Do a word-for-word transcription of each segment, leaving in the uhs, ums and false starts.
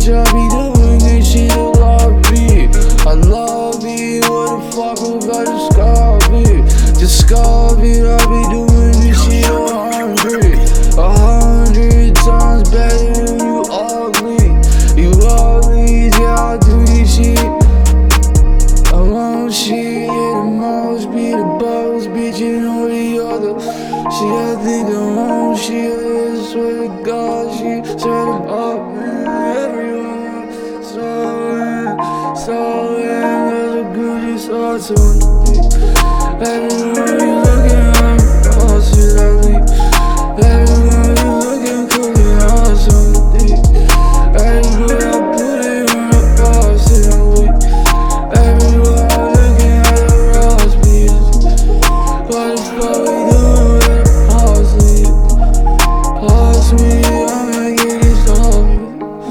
bitch, I be doing this shit a lot, bitch. I love it, what the fuck about Discovery? Discovery, I be doing this shit a hundred, a hundred times better than you ugly. You ugly, yeah, I do this shit. I want shit, yeah, the most be the boss, bitch, you know the other. Shit, I think I want shit, I swear to God, shit, straight up, man, everyone. So, man, so, man, there's a good, just also on the beat. Everyone, you looking at me, oh, shit, I leave. Everyone, you looking cool, and also on the beat. Everywhere I put it on the bar, shit, I'm weak. Everywhere I'm looking at the Ross, bitch. What the fuck we doing with the pause, me? Pause me, I'ma get this off me.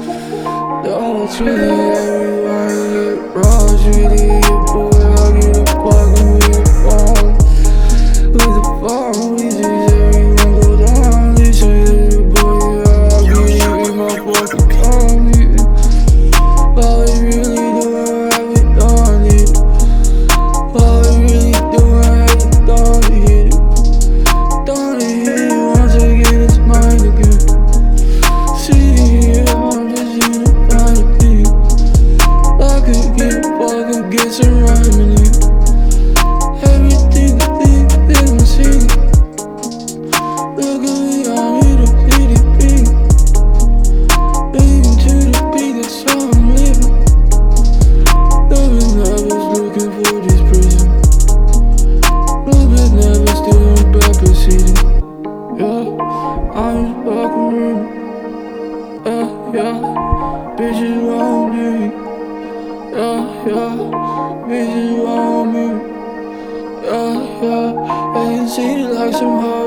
Don't treat it, everyone get raw, treat it, your boy, I get a fucking with the phone. With the phone, we just everyone go down. Listen to the boy, yeah, I get it with my fucking phone, yeah. All we really doing, have it done, yeah. All we really doing, have it done, to hit it. Done to hit it, once again, it's mine again. See, yeah, I'm just here to find a thing. I could get fucking get some rhyming in. Everything I think is my city. Luckily, I'm here to see the beat. Living to the beat, that's how I'm living. Living nervous, looking for this prison. Living nervous, still on Pepper City. Yeah, I'm just fucking room. Yeah, yeah, bitches want me. Yeah, yeah, bitches want me. Yeah, yeah, I can see it like some hard.